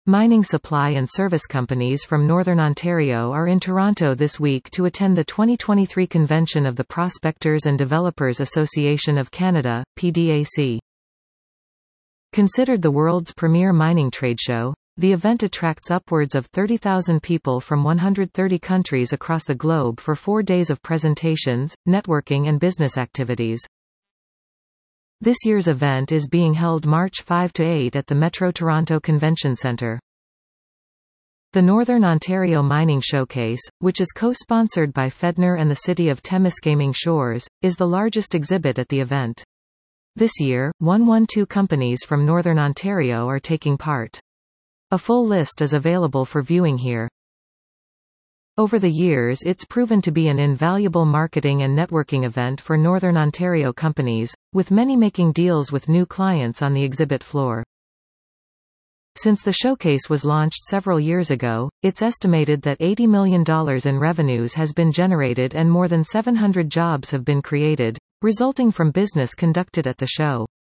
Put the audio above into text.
Mining supply and service companies from Northern Ontario are in Toronto this week to attend the 2023 convention of the Prospectors and Developers Association of Canada, PDAC. Considered the world's premier mining trade show, the event attracts upwards of 30,000 people from 130 countries across the globe for 4 days of presentations, networking and business activities. This year's event is being held March 5 to 8 at the Metro Toronto Convention Centre. The Northern Ontario Mining Showcase, which is co-sponsored by Fedner and the City of Temiskaming Shores, is the largest exhibit at the event. This year, 112 companies from Northern Ontario are taking part. A full list is available for viewing here. Over the years it's proven to be an invaluable marketing and networking event for Northern Ontario companies, with many making deals with new clients on the exhibit floor. Since the showcase was launched several years ago, it's estimated that $80 million in revenues has been generated and more than 700 jobs have been created, resulting from business conducted at the show.